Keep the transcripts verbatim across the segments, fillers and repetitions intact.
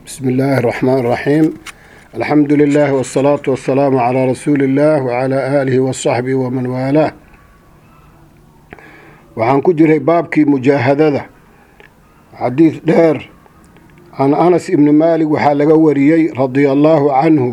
بسم الله الرحمن الرحيم. الحمد لله والصلاة والسلام على رسول الله وعلى آله وصحبه ومن والاه. waxaan ku jiray baabkii mujaahadada. xadiis dheer can Anas ibn Malik waxaa laga wariyay radiyallahu anhu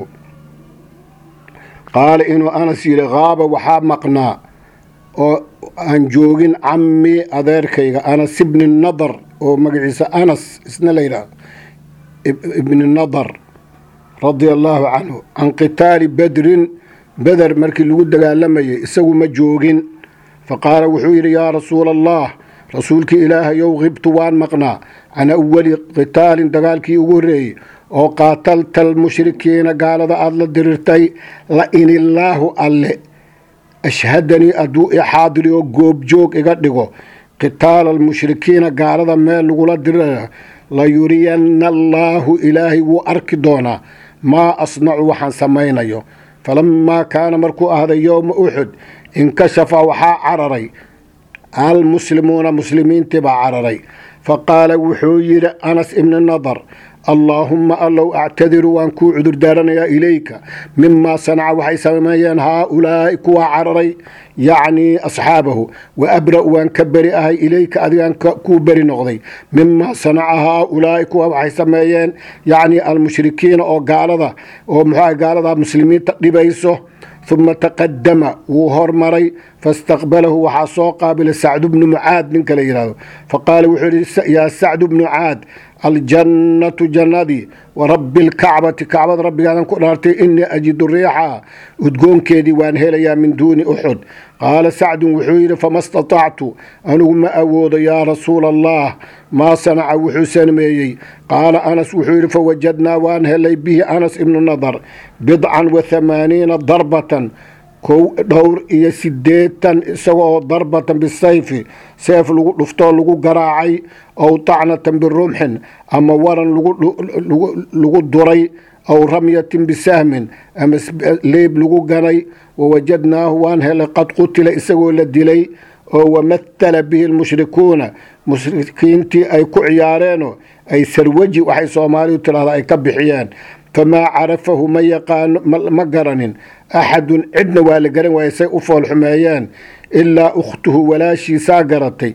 qaal inuu Anas yiri qaaba waxaa maqnaa oo aan joogin cammi adeerkayga Anas ibn Nadar oo magaciisa Anas isna la yiraahdo ibn Nadar radiyallahu anhu an qitaali badrin badr markii lagu dagaalamayay isagu ma joogin. فقال وحير يا رسول الله رسولك إله يو غبت وان مقنا عن أول قتال دقالك يقولي أو قاتلت المشركين قال ذا الله دررتي لئن الله ألي أشهدني أدوء حاضري وقوب جوك إقدقو قتال المشركين قال ذا ما لقول درر لا يرين الله إلهي وأركدونا ما أصنع وحن سمينا يو. فلما كان مركو هذا يوم أحد انكشف وحا عرري المسلمون مسلمين تبع عرري. فقال وحير أنس ابن النضر اللهم ألو أعتذر وأنكو عذر دارنا إليك مما صنع وحي سميان هؤلاء كوا عرري يعني أصحابه وأبرأ وأنكبر أهي إليك أذيان كوبر نغضي مما صنع هؤلاء كوا وحي سميان يعني المشركين أو قال ذا أو محا قال ذا مسلمين تقريبا. ثم تقدم وهر مري فاستقبله وحصو قابل سعد بن معاذ من كليراو. فقال يا سعد بن معاذ الجنة جنادي ورب الكعبة كعبة ربي أنا كنت إني أجد الريحة وتقول كيدي وان هيليا من دون أحد. قال سعد وحير فما استطعت أن ما أود يا رسول الله ما صنع وحسن ميي. قال أنس وحير فوجدنا وان هيلي به أنس ابن النضر بضعا وثمانين ضربة كو دور إيا سديتا سوى ضربة بالسيف سيف لفتو لغو قراعي أو طعنة بالرمح أما ورا لغو دري أو رمية بسهم أما ليب لغو قري. ووجدناه وانه قد قتل إساقو للدلي ومثل به المشركون مشركين تي أي كعيارينو أي سروجي وحي صومالي ترى أي كبحيان. فما عرفه ما يقان مقرن أحد عدنا والقرن ويسيء فول حمايان إلا أخته ولا شي ساقرتي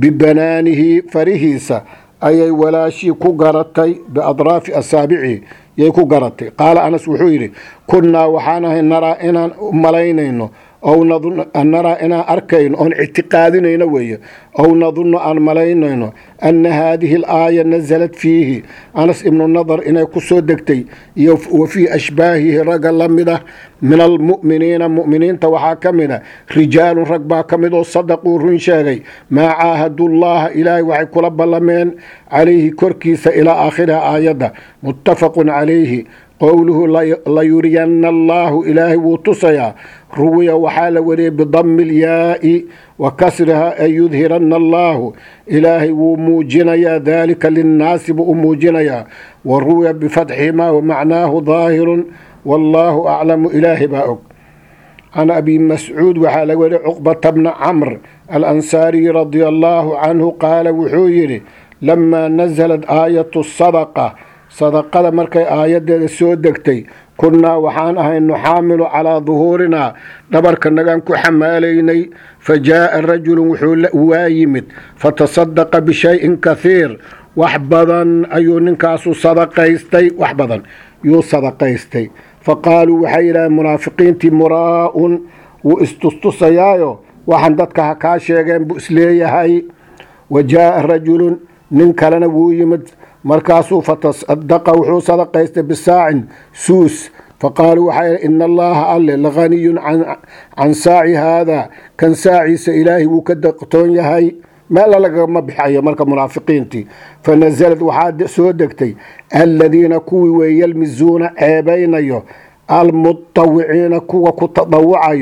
ببنانه فرهيسة أي ولا شي كقرتي بأضراف أصابعه يكو قرتي. قال أنس وحيري كنا وحانه نرى إنا ملينينو أو نظن أن نرى إنا أركين أو اعتقادنا ويا أو نظن أن ملينينو أن هذه الآية نزلت فيه أنس ابن النضر إنا كسودكتي وفي أشباهه رجل لمده من المؤمنين مؤمنين توحى كمنا رجال رقبا كمدو صدقوا رنشاغي ما عاهدوا الله إلهي وحي كلب اللمين عليه كركيس إلى آخرها آية متفق عليه. قوله لا يرين الله إلهي وتصيا روي وحال وري بضم الياء وكسرها أن يظهرن الله إلهي وموجنيا ذلك للناس بأموجنيا وروي بفتحهما ومعناه ظاهر والله أعلم إلهي باؤك. عن أبي مسعود وحال وري عقبة بن عمرو الأنصاري رضي الله عنه قال وحيري لما نزلت آية الصدقة صدقة مركي آيات سودكتي كنا وحان أهين نحامل على ظهورنا دبرك النقام كحماليني. فجاء الرجل وايمت فتصدق بشيء كثير وحبضا أيو ننكاسو صدقيستي وحبضا يو صدقيستي. فقالوا وحيرا منافقين تي مراء واستستصيايو وحندتك هكاشيغين بأسلية هاي. وجاء الرجل ننكالنا ويمت مركاسو فتصدق وحو صدقيست بالساع سوس. فقالوا حي إن الله ألي لغني عن عن ساعي هذا كان ساعي سإلهي وكدقتون يهي ما لقى ما بحي مركا منافقين تي. فنزلت وحاد سودكتي الذين كوي ويلمزون عيبين يو المتطوعين كوا كتطوعيو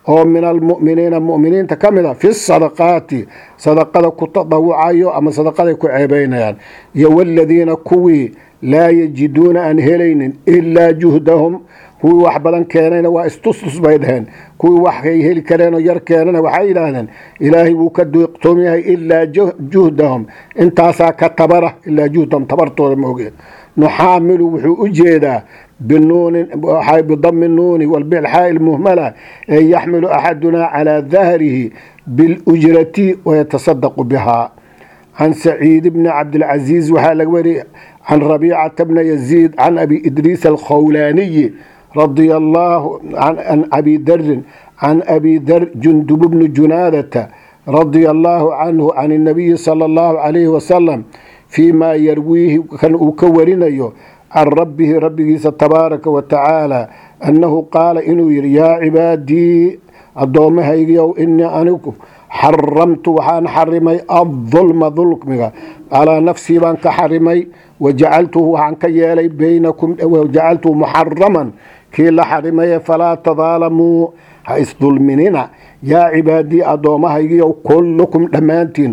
oo min almu'miniina mu'miniinta ka mid a fi sadaqaati sadaqada ku tadawucayo ama sadaqaday ku ceebaynayaan iyo waladiina kuwii laa yajiduuna aan helaynin ilaa juhdahum kuwii wax badan keenayna waa istustus bay dhaheen kuwii waxay heli kareenoo yar keenana waxay yidhaahdeen ilaahay wuu ka deeqtoom yahay ilaa juhdahum intaasaa ka tabara ilaa juhdahum tabartooda maogeen nuxaamilu wuxuu u jeedaa binuunin bidami nuuni walbilxaa'i almuhmala ee yaxmilu axadunaa calaa dahrihi bilujrati wayatasadaqu bihaa can saciid bni cabdilcaziiz waxaa laga wariyay can rabiicata bna yaziid can abi idriis alkhawlaaniyi رضي الله عن, عن أبي ذر عن أبي ذر جندب بن جنادة رضي الله عنه عن النبي صلى الله عليه وسلم فيما يرويه كان أكورنا عن ربه ربه تبارك وتعالى أنه قال إنه يا عبادي الضومها يجيو إني أنكم حرمت وحان حرمي الظلم ظلمك على نفسي بان كحرمي وجعلته عن كيالي بينكم وجعلته محرما كي لا حرمي فلا تظالموا حيث ظلمنا يا عبادي أدومها يجيو كلكم دمانتين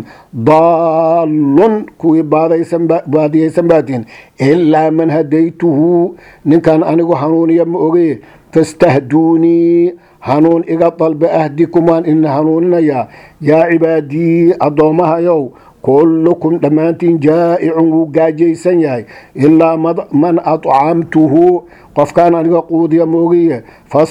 ضال كوي بادي سنباتين إلا من هديته نكان أنه حنوني يمؤغي فاستهدوني hanuun iga dalbe ahdikumaan in hanuunina yaa yaa cibaadii addoomaha yow kullukum dhammaantiin jaa'icun wuu gaajaysan yahay ilaa man adcamtuhu qofkaan aniga quudiya moogiye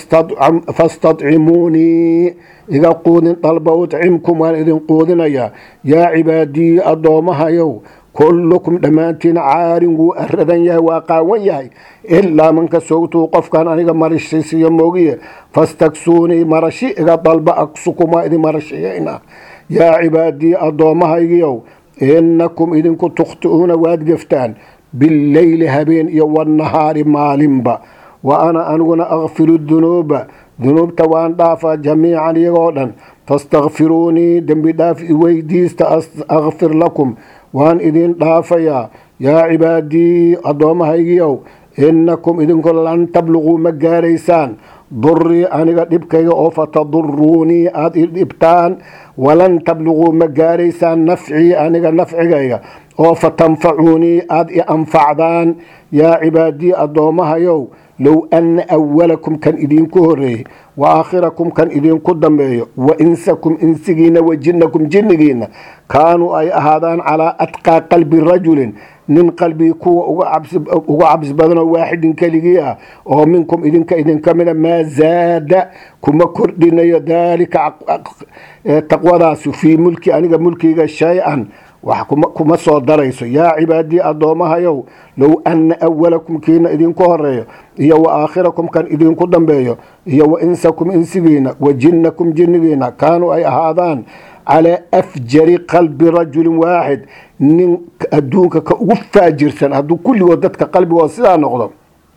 fastadcimuunii iga quudin dalba udcimkum waan idin quudinayaa yaa cibaadii addoomaha yow كلكم دمانتين عارين وأردن يهي وقاون يهي إلا من كسوتو قفكان أنيقا مرشيسي موغيه فاستكسوني مرشي إغا طلب أكسكما إذي مرشيينا يا عبادي أضومها يجيو إنكم إذن كنت تخطئون وادقفتان بالليل هبين يو النهار مالنبا وأنا أنغنا أغفر الذنوب ذنوب توان دافا جميعا يغودا فاستغفروني دنبي دافئ ويديست أغفر لكم وان إذن دافيا يا عبادي أدومها يجيو إنكم إذن كل لن تبلغوا مجاريسان ضري أنا قد إبكي أو فتضروني أد إبتان ولن تبلغوا مجاريسان نفعي أنا قد نفعي أو فتنفعوني أد أنفعدان يا عبادي أدومها يو لو أن أولكم كان إذن كهري وآخركم كان إذن قدمي وإنسكم إنسجين وجنكم جنجين كانوا أي أهادان على أتقى قلب الرجل من قلبي كو وعبس بدنا واحد كليجيا أو منكم إذن كإذن كمل ما زاد كما كردنا ذلك تقوى راس في ملكي أنا ملكي شيئا وحكم صدريس يا عبادي أضومها يو لو أن أولكم كين إذن كهري يا وآخركم كان إذن قدمي يا وإنسكم إنسجين وجنكم جنين كانوا أي هذان على أفجر قلب رجل واحد من أدونك كوفاجر سنة أدو كل ودتك قلبي وصلا نقضم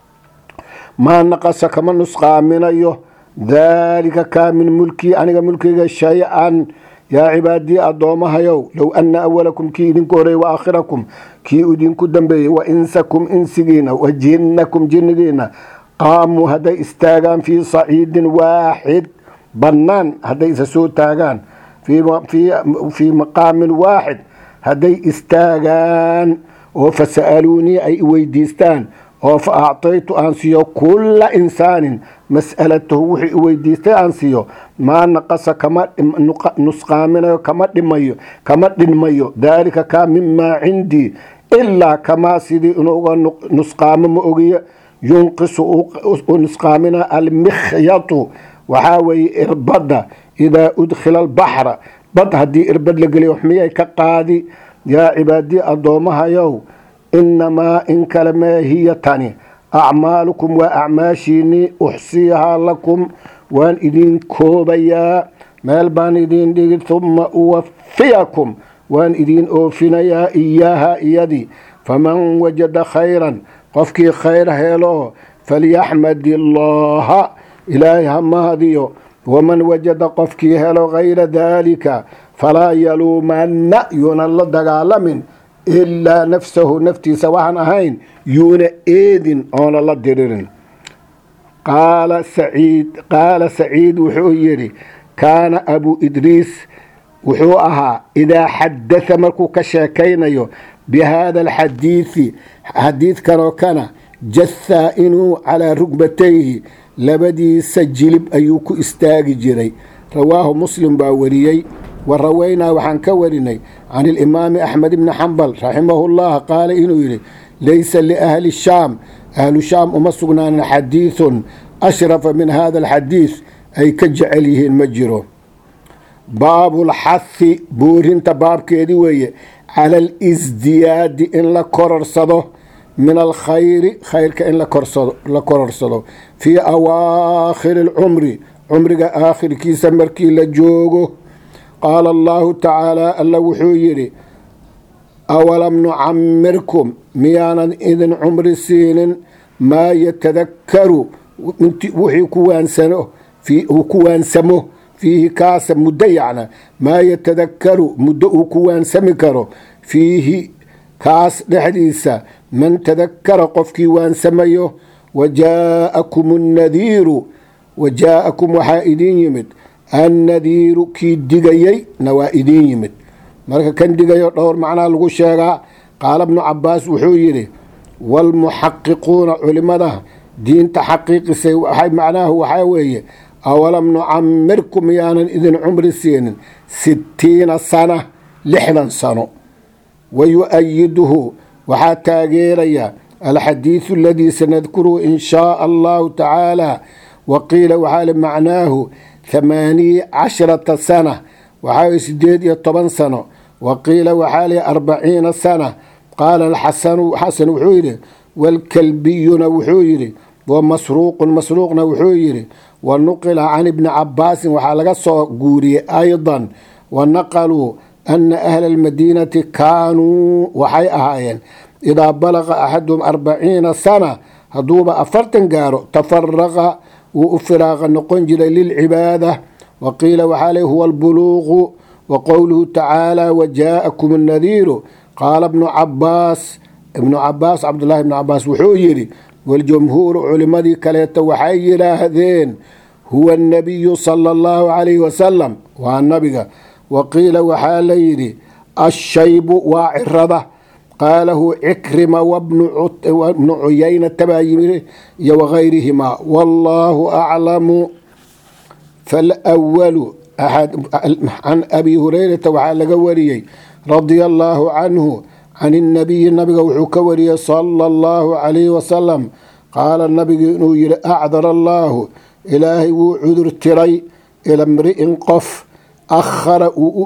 ما نقص كما نسخة من أيه ذلك كان من ملكي أنا ملكي شيئا يا عبادي أضومها يو لو أن أولكم كي إذن كوري وآخركم كي إذن كدنبي وإنسكم إنسجين وجنكم جنجين قاموا هذا استاغان في صعيد واحد بنان هذا إسسو تاغان في في في مقام واحد هذا استاغان وفسألوني أي ويديستان وفأعطيت أنسيو كل إنسان مسألته وحي ويديستان أنسيو ما نقص كما نسقامنا كما دميو كما دميو ذلك كان مما عندي إلا كما سيدي نسقام مؤغي ينقص نسقامنا المخيط وحاوي إربدا إذا أدخل البحر بد هدي إربد لقلي وحمية كقادي يا عبادي أضومها يو إنما إن كلمة هي تاني أعمالكم وأعماشيني أحصيها لكم وأن إذين كوبيا مالبان إذين دي ثم أوفيكم وأن إذين أوفنيا إياها إيدي فمن وجد خيرا قفكي خير هيلو فليحمد الله إلهي هم هذيو ومن وجد قفكي هيلو غير ذلك فلا يلومن ينال دغالمن إلا نفسه نفتي سواء أهين يون إيدن أون الله ديرين qaala saciid qaala saciid wuxuu yidhi kaana abuu idriis wuxuu ahaa idaa xadatha markuu ka sheekaynayo bihaada alxadiidi xadiidkanoo kana jathaa inuu calaa rugbatayhi labadiisa jilib ayuu ku istaagi jiray. rawaahu muslim baa wariyey. wa rawaynaa waxaan ka warinay can ilimaami axmed ibni xambal raximahu llah qaala inuu yidhi laysa liahli shaam ahlu shaam uma sugnaanin xadiidun ashrafa min hada alxadiid ay ka jecel yihiin ma jiro. baabulxahi boorinta baabkeedii weeye cala alisdiyaadi in la kororsado min alkhayri khayrka in la kororsado fii awaakhiri alcumri cumriga aakhirkiisa markii la joogo. qaala allahu tacaala alla wuxuu yidhi awalam nucamirkum miyaanan idin cumri siinin maa yatadakkaru wixii uu ku waansamo fiihi kaasa muddo yacna maa yatadakkaru muddo uu ku waansami karo fiihi kaas dhexdiisa man tadakkara qofkii waansamayo. wajaa'akum annadiiru wajaa'akum waxaa idiin yimid annadiiru kii digayey na waa idiin yimid. marka kan digayo dhowr macnaa lagu sheegaa. qaala bnu cabaas wuxuu yidhi waalmuxaqiquuna culimmada diinta xaqiiqisay macnaahu waxaa weeye awalam nucamirkum yaanan idin cumri siinin sittiina sana lixdan sano. wayu'ayiduhu waxaa taageeraya alxadiidu aladii sanadkuruhu in shaaa allahu tacaala. waqiila waxaa li macnaahu hamaaniya casharata sana waxaa sideed iyo toban sano. waqiila waxaa li arbaciina sana. qaala alxasanu xasan wuxuu yidhi waalkalbiyuna wuxuu yidhi wamasruuqun masruuqna wuxuu yidhi wanuqila can ibni cabaasin waxaa laga soo guuriyey aydan wanaqaluu ana ahla almadiinati kaanuu waxay ahaayeen idaa balaqa axaduhum arbaciina sana hadduuba afartan gaaro tafaraqa wuu u firaaqa noqon jiray lilcibaada. waqiila waxaa le huwa albuluuqu. wa qowluhu tacaala wajaa'akum annadiiru qaala ibnu cabaas ibnu cabaas cabdullaahi ibnu cabaas wuxuu yidhi waljumhuuru culimmadii kaleeto waxay yidhaahdeen huwa annabiyu sala allahu calayhi wasalam waa nabiga. waqiila waxaa la yidhi ashaybu waa cirada qaalahu cikrima wabnu cuyaynata baa yimid iyo wagayrihimaa wallaahu aclamu. falwalu can abi hurayrata waxaa laga wariyey radia allaahu canhu can innabiyi nabiga wuxuu ka wariyey sala allahu calayhi wasalam qaala nabigu inuu yidhi acdara allaahu ilaahay wuu cudur tiray ila mri'in qof akhara uu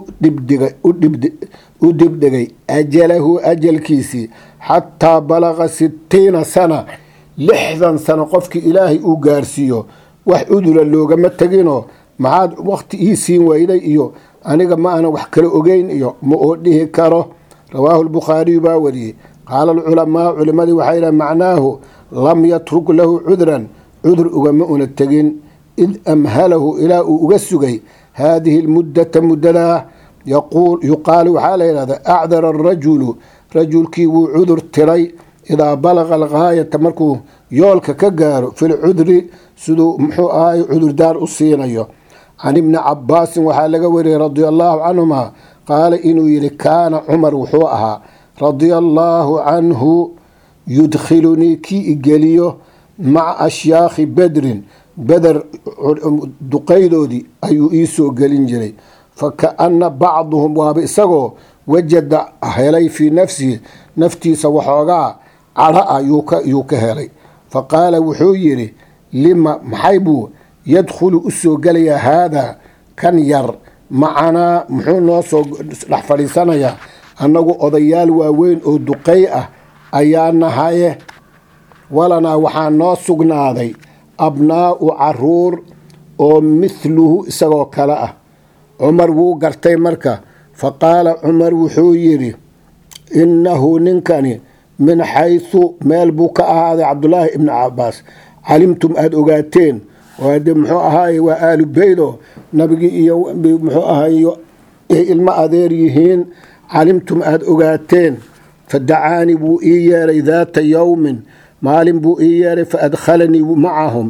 u dibdhigay ajalahu ajalkiisii xataa balaqa sittiina sana lixdan sano qofkii ilaahay uu gaarsiiyo wax cudura loogama teginoo maxaad wakti ii siin weyday iyo aniga ma aanan wax kala ogeyn iyo ma oo dhihi karo. rawaahu lbukhaariyu baa wariyey. qaala alculamaa culimmadii waxay yidhahen macnaahu lam yatruk lahu cudran cudur ugama una tegin id amhalahu ilaa uu uga sugay haadihi lmuddata muddadaa. yuqaalu waxaa la yidhahdaa acdara arajulu rajulkii wuu cudur tiray idaa balaqa algaayata markuu yoolka ka gaaro fi lcudri siduu muxuu ahay cudurdaar u siinayo. can ibni cabaasin waxaa laga wariyey radia allaahu canhuma qaala inuu yidhi kaana cumar wuxuu ahaa radia allaahu canhu yudkhilunii kii igeliyo maca ashyaakhi bedrin beder duqaydoodii ayuu ii soo gelin jiray. fakaana bacduhum waaba isagoo wajada helay fii nafsihi naftiisa waxoogaa cadho ah yuu ka helay. faqaala wuxuu yidhi lima maxay buu yadkhulu u soo gelayaa haadaa kan yar macanaa muxuu noo soo dhex fadhiisanayaa annagu odayaal waaweyn oo duqay ah ayaa nahaye walanaa waxaa noo sugnaaday abnaa'u caruur oo mithluhu isagoo kale ah. cumar wuu gartay marka. faqaala cumar wuxuu yidhi innahu ninkani min xaysu meel buu ka ahaaday cabdullaahi ibni cabaas calimtum aada ogaateen de muxuu ahaaye waa aalu beydo nabigii iyo muxuu ahaay ilmo adeer yihiin calimtum aada ogaateen. fadacaanii wuu ii yeeray daata yowmin maalin buu ii yeeray faadkhalanii macahum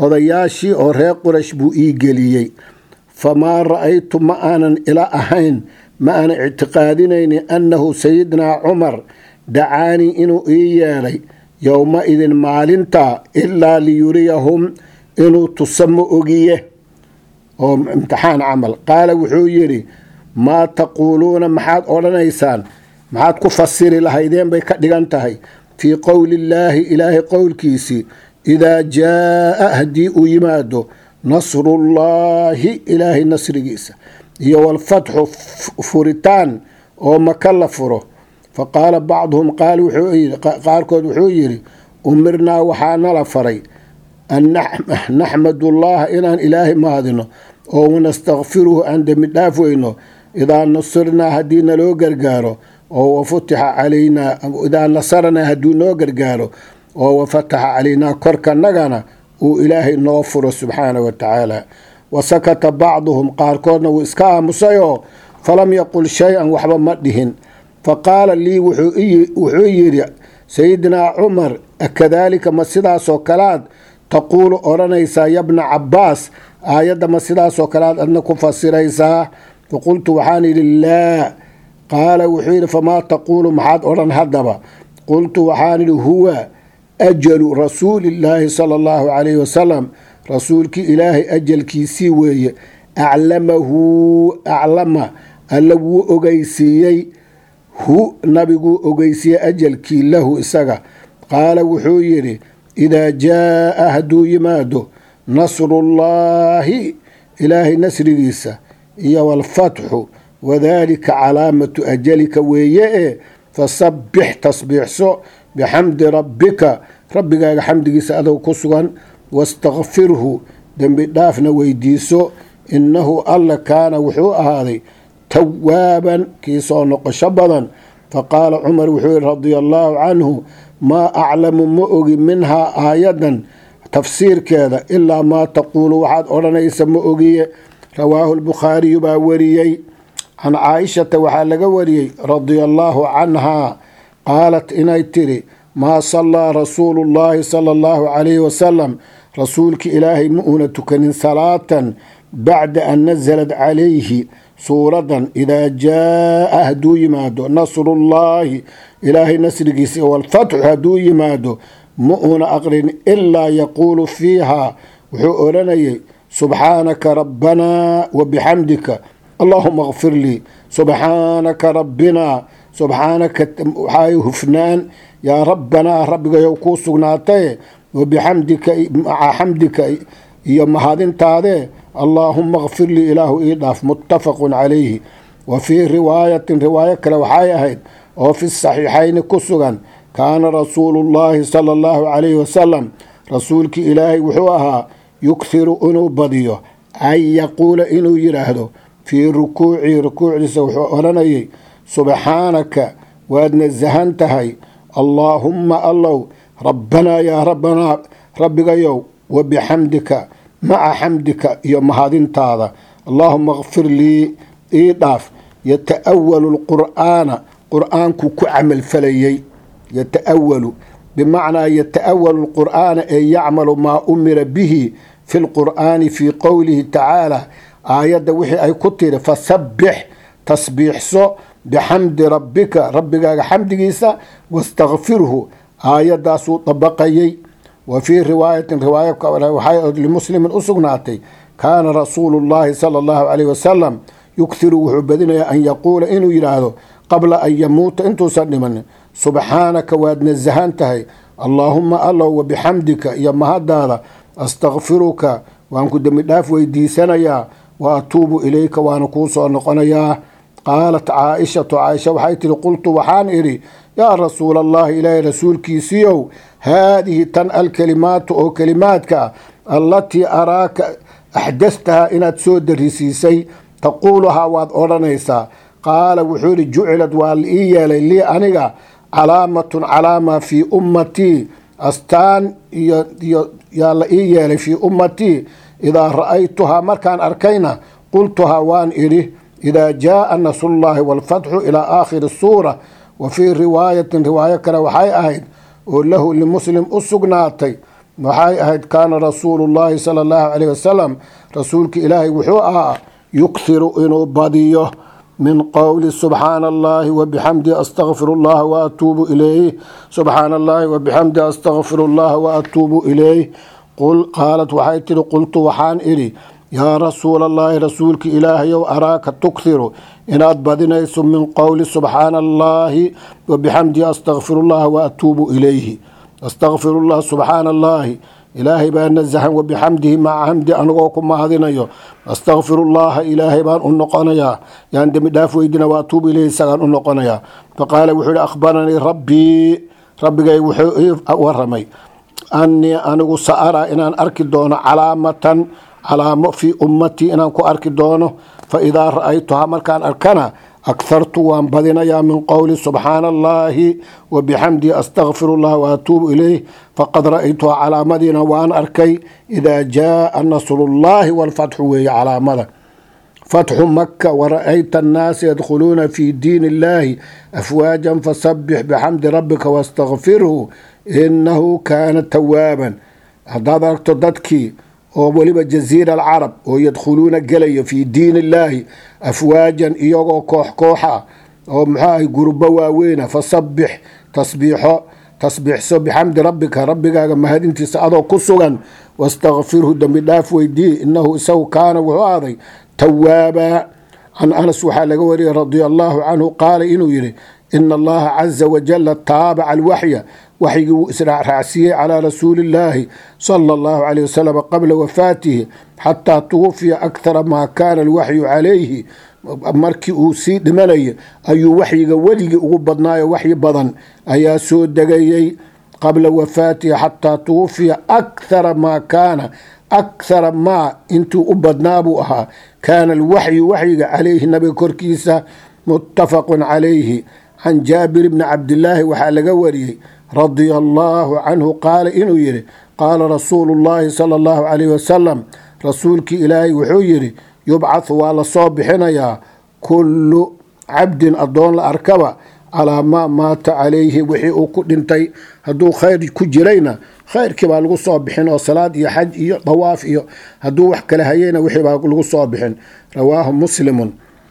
odayaashii oo reer quraysh buu ii geliyey famaa ra'aytu ma aanan ila ahayn ma aanan ictiqaadinayni annahu sayidnaa cumar dacaanii inuu ii yeelay yowma-idin maalintaa ilaa liyuriyahum inuu tusa ma ogiye oo imtixaan camal. qaala wuxuu yidhi maa taquuluuna maxaad odhanaysaan maxaad ku fasiri lahaydeen bay ka dhigan tahay fii qowli illaahi ilaahay qowlkiisii idaa jaa'a haddii uu yimaado nasrullaahi ilaahay nasrigiisa iyo walfatxu furitaan oo maka la furo. faqaala bacduhum qaarkood wuxuu yidhi umirnaa waxaa nala faray an naxmadullaaha inaan ilaahay mahadino oo wanastakfiruhu aan dembi dhaaf weyno idaa nasirnaa haddii naloo gargaaro oo wafutixa calaynaa idaa nasaranaa hadduu noo gargaaro oo wafataxa calaynaa korkanagana uu ilaahay noo furo subxaana wa tacaala. wasakata bacduhum qaarkoodna wuu iska aamusayoo falam yaqul shay-an waxba ma dhihin. faqaala lii wuxuu yidhi sayidinaa cumar akadaalika ma sidaasoo kalaad taquulu odhanaysaa yabna cabbaas aayadda ma sidaasoo kalaad adna ku fasiraysaa? faqultu waxaan yidhi laa. qaala wuxuu yidhi famaa taquulu maxaad odhan haddaba? qultu waxaan yidhi huwa ajalu rasuulillaahi sala allahu calayhi wasalam rasuulkii ilaahay ajalkiisii weeye aclamahu aclama alla wuu ogeysiiyey hu nabiguu ogeysiiyey ajalkii lahu isaga. qaala wuxuu yidhi idaa jaa'a hadduu yimaado nasrullaahi ilaahay nasrigiisa iyo walfatxu wadaalika calaamatu ajalika weeye ee fasabbix tasbiixso bixamdi rabbika rabbigaaga xamdigiisa adoo ku sugan wastakfirhu dembi dhaafna weydiiso innahu alla kaana wuxuu ahaaday tawaaban kii soo noqosho badan. faqaala cumar wuxuu yihi radia allaahu canhu maa aclamu ma ogi minhaa aayadan tafsiirkeeda ilaa maa taquulu waxaad odhanaysa ma ogiye. rawaahu lbukhaariyu baa wariyey. can caaishata waxaa laga wariyey radia allaahu canhaa qaalat inay tidhi maa sallaa rasuulu llaahi sala allahu calayhi wasalam rasuulki ilaahay ma uuna tukanin salaatan bacda an nasalad calayhi suuradan idaa jaa'a hadduu yimaado nasrullaahi ilaahay nasrigiisa walfatxu hadduu yimaado ma uuna aqrin ilaa yaquulu fiihaa wuxuu odhanayay subxaanaka rabbanaa wabixamdika allaahuma kfir lii subxaanaka rabbinaa subxaanaka waxaay hufnaan yaa rabbanaa rabbigayow kuu sugnaataye wabixamdika maca xamdika iyo mahadintaadee allaahuma kfir lii ilaahu ii dhaaf. muttafaqun calayhi. wa fii riwaayatin riwaayo kale waxay ahayd oo fi saxiixayni ku sugan kaana rasuulullaahi sala allahu calayhi wasalam rasuulkii ilaahay wuxuu ahaa yughiru inuu badiyo an yaquula inuu yidhaahdo fii rukuucii rukuucdiisa wuxuu odhanayay subxaanaka waad nasahan tahay allaahumma allow rabbanaa yaa rabbanaa rabbigayow wabixamdika maca xamdika iyo mahadintaada allaahuma kfir lii ii dhaaf. yata'awalu lqur'aana qur'aankuu ku camalfalayey yata'awalu bimacnaa yata'awalu lqur'aana ee yacmalu maa umira bihi fi lqur'aani fii qowlihi tacaala aayadda wixii ay ku tiri fasabbix tasbiixso bixamdi rabbika rabbigaaga xamdigiisa wastakfirhu aayaddaasuu dabaqayey. wa fii riwaayatin riwaaya waxay limuslimin u sugnaatay kaana rasuulu llaahi sala allahu calayhi wasalam yughiru wuxuu badinayaa an yaquula inuu yidhaahdo qabla an yamuuta intuusan dhimanin subxaanaka waad nasahan tahay allaahumma allow wabixamdika iyo mahadaada astakfiruka waan ku dembi dhaaf weydiisanayaa wa atuubu ilayka waana kuu soo noqonayaa. qaalat caaishatu caaisha waxay tihi qultu waxaan idhi yaa rasuula allahi ilaahay rasuulkiisiiow haadihi tan alkelimaatu oo kelimaadka ah allatii araaka axdastahaa inaad soo darisiisay taquuluhaa waad odhanaysaa. qaala wuxuu yidhi jucilad waa la ii yeelay lii aniga calaamatun calaama fii ummatii astaan iyo iyo yaa la ii yeelay fii ummatii idaa ra'aytuhaa markaan arkayna qultuhaa waan idhi idaa jaa'a nasrullaahi waalfatxu ilaa aakhiri suura. wa fii riwaayatin riwaayo kale waxay ahayd oo lahu limuslim u sugnaatay waxay ahayd kaana rasuulu llaahi sala allahu calayh wasalam rasuulka ilaahay wuxuu ahaa yukthiru inuu badiyo min qowli subxaana allahi wabixamdihi astakfiru llaha waatuubu ilayh subxaana allahi wabixamdihi astakfiru llaha waatuubu ilayh qaalat waxay tihi qultu waxaan idhi yaa rasuula allahi rasuulka ilaahayow araaka tukthiru inaad badinayso min qowli subxaana allahi wabixamdihi astakfiru llaha waatuubu ilayhi astakfiru llah subxaana allahi ilaahay baa nasahan wabixamdihi maca xamdi anagoo ku mahadinayo astakfiru llaha ilaahay baan u noqonayaa yaan dembi dhaaf weydina waatuubu ilayhi isagaan u noqonayaa faqaala wuxuu ihi akhbaranii rabbii rabbigay wuxuu ii waramay annii anigu sa'araa inaan arki doono calaamatan calaamo fii ummatii inaan ku arki doono fa idaa ra'aytuhaa markaan arkana akhartu waan badinayaa min qowli subxaana allahi wabixamdihi astakfiru llah waatuubu ilayh faqad ra'aytuhaa calaamadiina waan arkay idaa jaaa nasrullahi walfatxu weeye calaamada fatxu maka wara'ayta annaasa yadkhuluuna fii diin illahi afwaajan fasabix bixamdi rabbika wastakfirhu inahu kaana tawaaban haddaad aragto dadkii oo weliba jaziira alcarab oo yadkhuluuna gelayo fii diin illaahi afwaajan iyagoo koox kooxa oo muxuu ahay gurbo waaweyna fasabix tasbiixo tasbiixso bixamdi rabbika rabbigaaga mahadintiisa adoo ku sugan wastakfirhu dembi dhaaf weydii inahu isagu kaana wuxuu ahday tawaabaa can anas waxaa laga wariyey radia allaahu canhu qaala inuu yidhi ina allaha caza wajala taabaca alwaxya waxyigii wuu israacraacsiiyey calaa rasuuli illaahi sala allahu calayh wasalam qabla wafaatihi xataa tuwafiya akthara maa kaana alwaxyu calayhi markii uu sii dhimanayay ayuu waxyiga weligii ugu badnaayo waxyi badan ayaa soo degayey qabla wafaatihi xataa tuwafiya akthara maa kaana akthara maa intuu u badnaa buu ahaa kaana alwaxyu waxyiga calayhi nabiga korkiisa muttafaqun calayhi can jaabir bni cabdillaahi waxaa laga wariyey radia allaahu canhu qaala inuu yidhi qaala rasuulu llaahi sala allahu calayh wasalam rasuulkii ilaahay wuxuu yidhi yubcathu waa la soo bixinayaa kullu cabdin addoon la arkaba calaa maa maata calayhi wixii uu ku dhintay hadduu khayr ku jirayna khayrkii baa lagu soo bixin oo salaad iyo xaj iyo dawaaf iyo hadduu wax kale hayeyna wixii baa lagu soo bixin rawaahu muslimun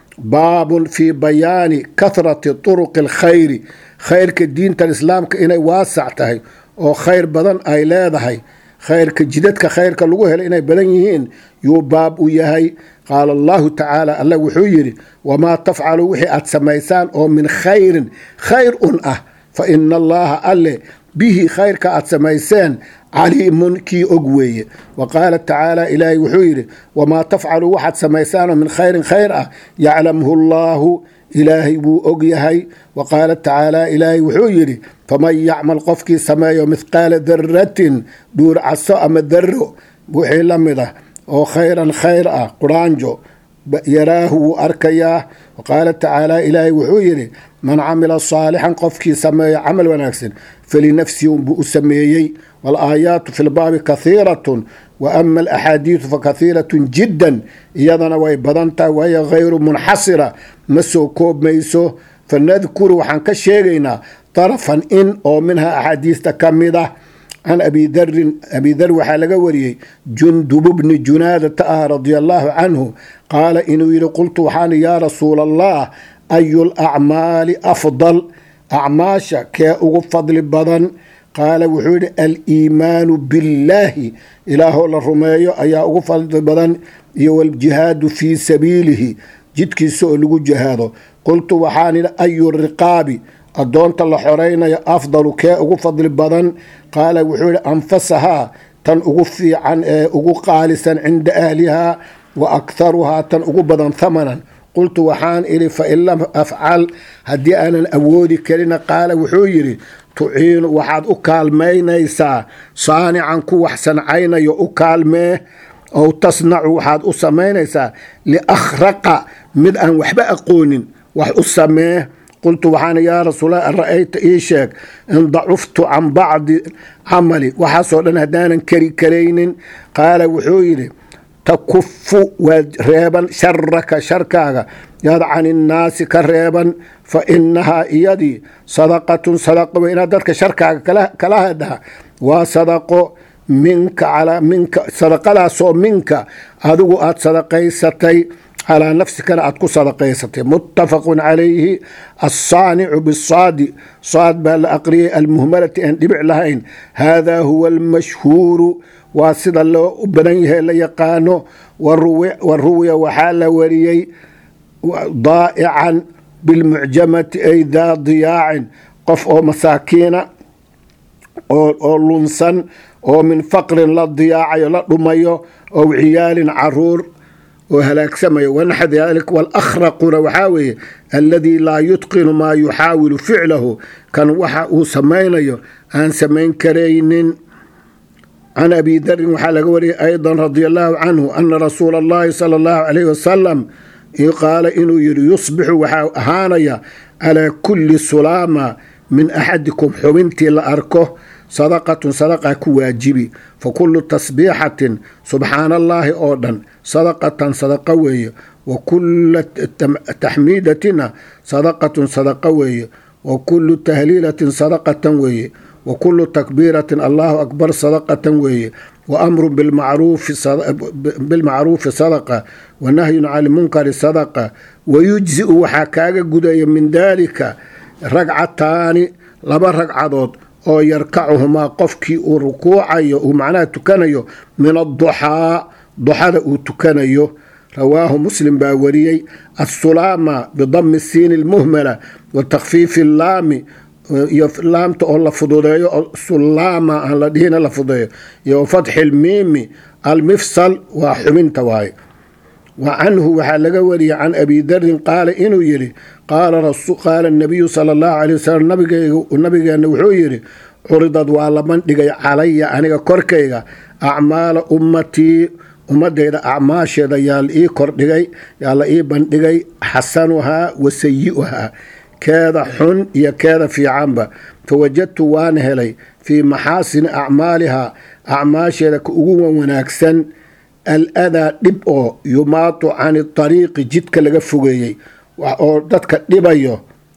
baabun fii bayaani kahrati turuqi alkhayri khayrka diinta islaamka inay waasac tahay oo khayr badan ay leedahay khayrka jidadka khayrka lagu helo inay badan yihiin yuu baab u yahay qaala allahu tacaala alla wuxuu yidhi wamaa tafcalu wixii aad samaysaan oo min khayrin khayr un ah fa ina allaha alle bihi khayrka aad samayseen caliimun kii og weeye wa qaala tacaala ilaahay wuxuu yidhi wamaa tafcalu waxaad samaysaanoo min khayrin khayr ah yaclamhu allaahu ilaahay wuu og yahay wa qaala tacaala ilaahay wuxuu yidhi faman yacmal qofkii sameeyo mithqaala daratin dhuur caso ama daro wixii la mid ah oo khayran khayr ah quraanjo yaraahu wuu arkayaa wa qaala tacaala ilaahay wuxuu yidhi man camila saalixan qofkii sameeyo camal wanaagsan falinafsihi unbuu u sameeyey walaayaatu fi lbaabi kahiiratun wa ama alaxaadiidu fakathiiratun jiddan iyadana way badan tahay waya hayru munxasira ma soo koobmayso fanadkuru waxaan ka sheegaynaa darafan in oo minha axaadiista ka mid ah can abi darin abi dar waxaa laga wariyey jundub bni junaadata ah radia allaahu canhu qaala inuu yidhi qultu waxaan yaa rasuula allah ayu lacmaali afdal acmaasha kee ugu fadli badan qaala wuxuu yidhi aliimaanu billaahi ilaahoo la rumeeyo ayaa ugu fadli badan iyo waljihaadu fii sabiilihi jidkiisa oo lagu jihaado qultu waxaan idhi ayu riqaabi addoonta la xoraynayo afdalu kee ugu fadli badan qaala wuxuu yidhi anfasahaa tan ugu fiican ee ugu qaalisan cinda ahlihaa wa akharuhaa tan ugu badan hamanan qultu waxaan idhi fain lam afcal haddii aanan awoodi karina qaala wuxuu yidhi tuciinu waxaad u kaalmaynaysaa saanican ku wax sancaynayo u kaalmee ow tasnacu waxaad u samaynaysaa liakhraqa mid aan waxba aqoonin wax u samee qultu waxaan yaa rasuulallah ara'ayta ii sheeg in dacuftu can bacdi camali waxaasoo dhan haddaanan keri karaynin qaala wuxuu yidhi takufu waad reeban sharaka sharkaaga yaad can innaasi ka reeban fa inahaa iyadii sadaqatun sadaqa wey inaad dadka sharkaaga kala hadhaa waa sadaqo minka calaa minka sadaqadaasoo minka adigu aad sadaqaysatay calaa nafsikana aad ku sadaqaysatay. muttafaqun calayhi. assaanicu bisaadi saad baa la aqriyay almuhmalati aan dhibic lahayn. haadaa huwa almashhuuru waa sida loo u badan yahay la yaqaano. wa ruwiya waxaa la wariyey daa'ican bilmucjamati ay daa diyaacin qof oo masaakiina oo lunsan oo min faqrin la diyaacayo la dhumayo oo ciyaalin caruur oo halaagsamayo. wanaxa dalik walakhraquna waxaa weeye alladii laa yutqinu maa yuxaawilu ficlahu kan waxa uu samaynayo aan samayn karaynin. can abi darin waxaa laga wariyay aydan radia allahu canhu ana rasuula allahi sala allahu calayhi wasalam qaala inuu yidhi yusbixu waxaa ahaanaya calaa kulli sulaama min axadikum xubintii la arko sadaqatun sadaqa ku waajibi. fa kullu tasbiixatin subxaana allaahi oo dhan sadaqatan sadaqa weeye. wa kulla taxmiidatina sadaqatun sadaqa weeye. wa kullu tahliilatin sadaqatan weeye. wa kullu takbiiratin allahu akbar sadaqatan weeye. wa amrun bilmacruufi sadaqa. wa nahyun cani lmunkari sadaqa. wa yujzi'u waxaa kaaga gudaya min daalika ragcataani laba ragcadood oo yarkacuhumaa qofkii uu rukuucayo uu macnaha tukanayo min adduxaa duxada uu tukanayo. rawaahu muslim baa wariyey. assulaama bidami siini lmuhmala wa takhfiifi laami iyo laamta oo la fududeeyo sulaama aan la dhihina la fududeeyo iyo fatxi lmiimi almifsal waa xubinta waaye. wa canhu waxaa laga wariyey can abi darin qaala inuu yidhi qaala nabiyu sala allahu calay wasalam nabigeenna wuxuu yidhi curidad waa la bandhigay calaya aniga korkayga acmaala ummatii ummadayda acmaasheeda yaa la ii kordhigay yaa la ii bandhigay xasanuhaa wa sayi'uhaa keeda xun iyo keeda fiicanba. fawajadtu waan helay fii maxaasini acmaalihaa acmaasheeda ka ugu wanaagsan al-adaa dhib oo yumaatu cani tariiqi jidka laga fogeeyey oo dadka dhibayo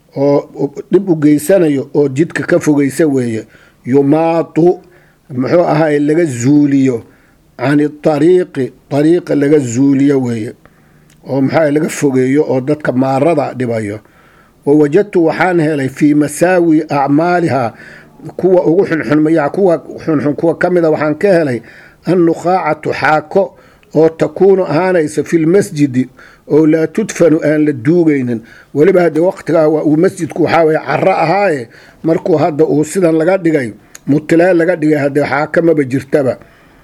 oo dhib u geysanayo oo jidka ka fogeysa weeye. yumaatu muxuu ahaay laga zuuliyo cani tariiqi ariiqa laga zuuliyo weeye oo maxaa laga fogeeyo oo dadka maarada dhibayo. wawajadtu waxaan helay fii masaawi acmaalihaa kuwa ugu xunxunmaya kuwa xunxun kuwa ka mida waxaan ka helay annukhaacatu xaako oo takuunu ahaanaysa fi lmasjidi oo laa tudfanu aan la duugaynin. weliba hadde waqtigaa uu masjidku waxaa weye caro ahaaye markuu hadda uu sidan laga dhigay mutilaan laga dhigay haddee xaakamaba jirtaba.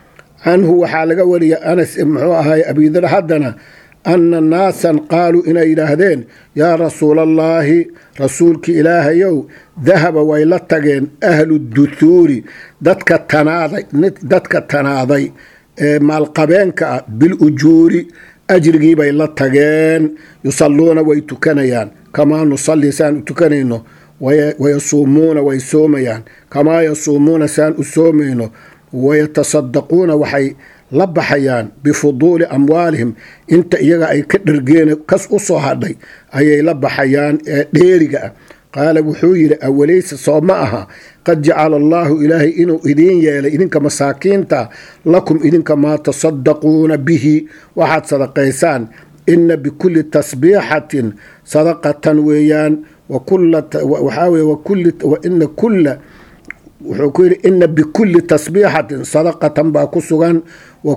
canhu waxaa laga wariyay anas muxuu ahaay abidar haddana anna naasan qaaluu inay yidhaahdeen yaa rasuula allaahi rasuulki ilaahayow dahaba way la tageen ahlu duhuuri dadka tanaaday dadka tanaaday ee maalqabeenka ah bil ujuuri ajrigii bay la tageen. yusalluuna way tukanayaan kamaa nusalli saan u tukanayno. wayasuumuuna way soomayaan kamaa yasuumuuna saan u soomayno. wayatasaddaquuna waxay la baxayaan bifuduuli amwaalihim inta iyaga ay ka dhargeen kas u soo hadhay ayay la baxayaan ee dheeriga ah. qaala wuxuu yidhi awalaysa soo ma aha qad jacala allaahu ilaahay inuu idiin yeelay idinka masaakiinta lakum idinka maa tasaddaquuna bihi waxaad sadaqaysaan. ina bikulli tasbiixatin sadaqatan weeyaan. waxaa weye ina kulla wuxuu ku yidhi ina bikulli tasbiixatin sadaqatan baa ku sugan. wa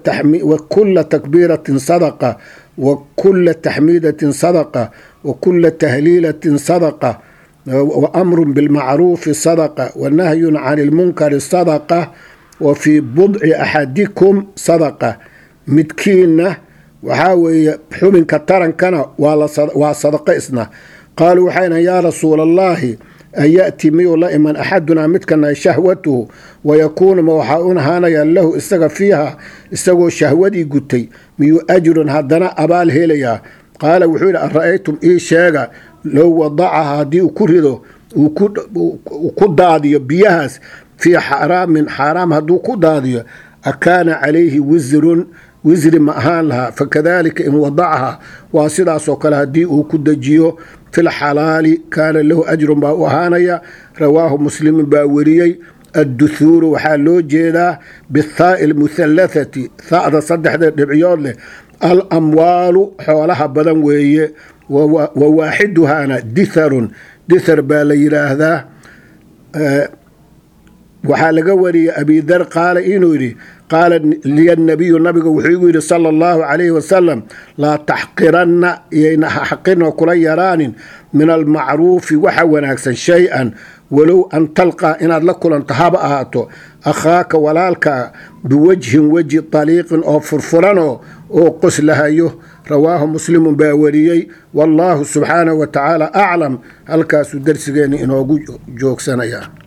kulla takbiiratin sadaqa. wa kulla taxmiidatin sadaqa. wa kulla tahliilatin sadaqa. wa amrun bilmacruufi sadaqa. wa nahyun cani lmunkari sadaqa. wa fii budci axadikum sadaqa. midkiinna waxaa weeye xubinka tarankana waa sadaqo isna. qaaluu waxayna yaa rasuula allaahi aya'ti miyuu la iman axadunaa midkana shahwatuhu wayakuunu ma waxaa un ahaanaya lahu isaga fiiha isagoo shahwadii gutay miyuu ajrun haddana abaal helayaa. qaala wuxuu yidhi ara'aytum ii sheega low wadacaha haddii uu ku rido uu ku daadiyo biyahaas fii xaraamin xaaraam hadduu ku daadiyo akaana calayhi wisrun wisri ma ahaan lahaa. fakadalika in wadacaha waa sidaasoo kale haddii uu ku dejiyo fi lxalaali kaana lahu ajrun baa u ahaanaya. rawaahu muslimin baa weriyey. الدثور وحالو جيدا بالثاء المثلثة ثاء صدح دبعيون له الأموال حولها بدن وهي وواحدها أنا دثر دثر باليرا هذا أه وحال قوري أبي ذر قال إنوري قال لي النبي النبي وحيوي صلى الله عليه وسلم لا تحقرن ينحقرن وكل يران من المعروف وحونا أكثر شيئا ولو أن تلقى إن لكل انتهاب آتو أخاك ولالك بوجه وجه طليق أو فرفرانو أو قسلها يه رواه مسلم باوريي والله سبحانه وتعالى أعلم هل كاسو درسيني إنه جوك سنة